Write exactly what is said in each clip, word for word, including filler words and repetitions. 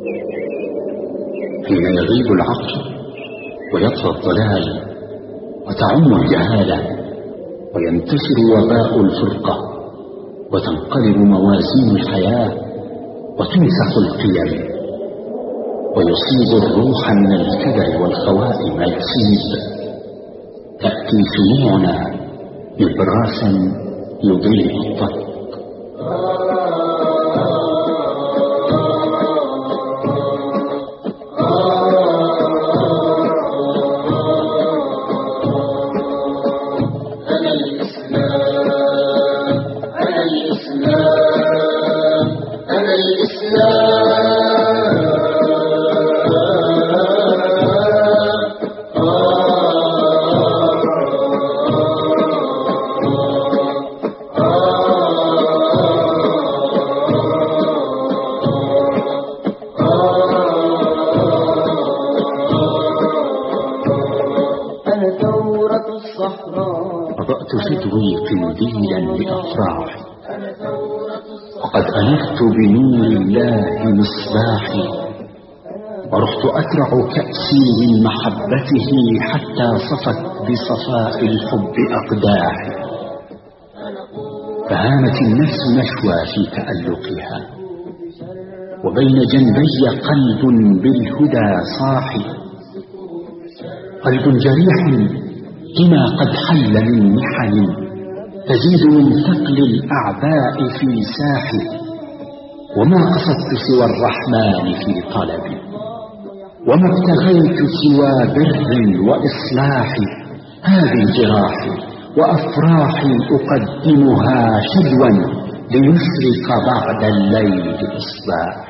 حين يغيب العقل ويطغى الضلال وتعم الجهالة وينتشر وباء الفرقة وتنقلب موازين الحياة وتنسخ القيم ويصيب الروح من الكدر والخواء ما يصيب، تأتي شموعنا نبراسا يضيء الطريق. أضأت فدوي قنديلا لأفراحي، وقد أنفت بنور الله مصباحي، ورحت أترع كأسي من محبته حتى صفت بصفاء الحب أقداحي، فهانت النفس نشوى في تألقها، وبين جنبي قلب بالهدى صاحي، قلب جريح لما قد حل من محن تزيد من ثقل الأعباء في ساحي، وما قصدت سوى الرحمن في طلبي، وما ابتغيت سوى بر وإصلاح. هذه جراحي وأفراحي أقدمها شدوا ليشرق بعد الليل إصباح.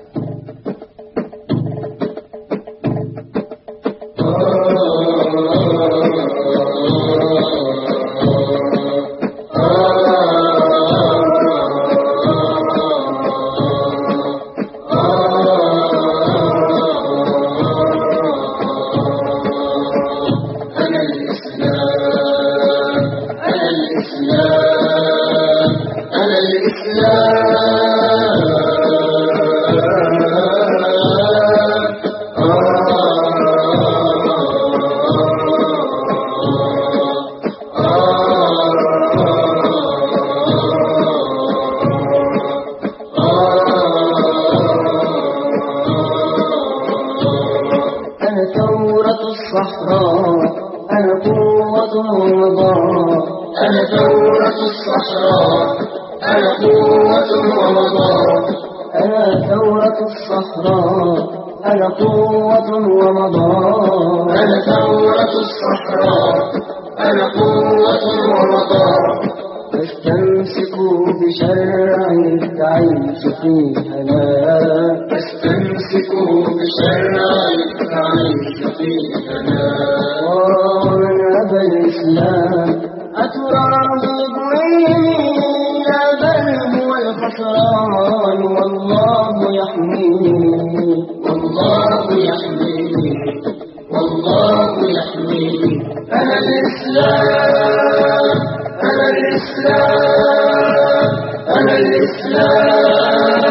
أنا قوة رمضان، أنا ثورة الصحراء، أنا قوة رمضان، أنا ثورة الصحراء، أنا قوة رمضان، أنا ثورة الصحراء، أنا قوة رمضان. فاستمسكوا بشرع تعيش في هناء، فاستمسكوا بشرع تعيش في هناء. ومن أبى الإسلام أتراه يضويه، لا بل هو الخسران، والله يحميني، والله يحميني، والله يحميني. أنا الإسلام، أنا الإسلام، أنا الإسلام.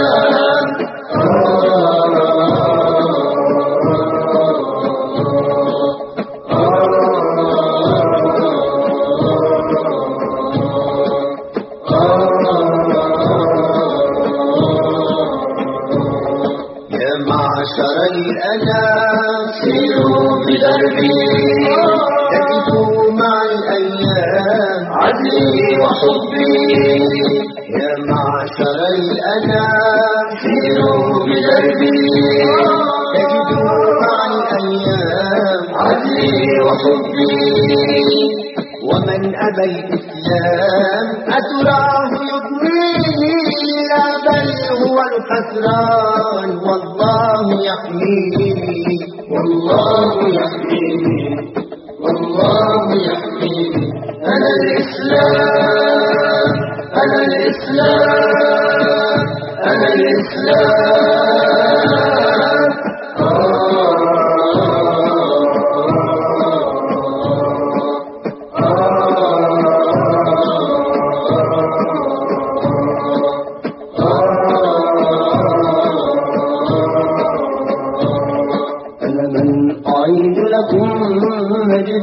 يا معشر الأنام سيروا بدربي، تجدوا مع الأيام عدلي وحبي. يا معشر الأنام سيروا بدربي، تجدوا مع الأيام عدلي وحبي. ومن أبى الإسلام أتراه يضنيه، لا بل هو الخسران، والله يحميني، والله يحميني، والله يحميني. أنا الإسلام، أنا الإسلام، أنا الإسلام.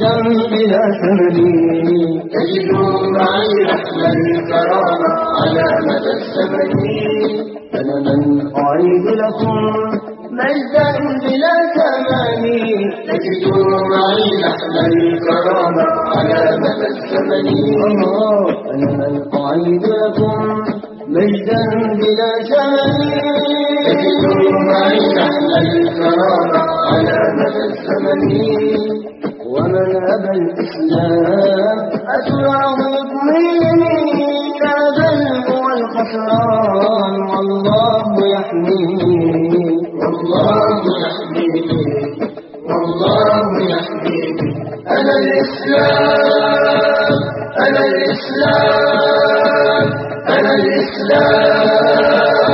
مجدا بلا ثمن تجد معي رحم الكرامة على مدى الزمن أنا من أعيد لكم مجدا بلا ثمن تجد معي رحم الكرامة على مدى الزمن أنا من أعيد لكم مجدا بلا ثمن تجد معي رحم الكرامة على مدى الزمن ومن أبى الإسلام أسرع مطمئن هذا هو الخسران والله يحميه والله يحميه والله يحميه أنا الإسلام أنا الإسلام أنا الإسلام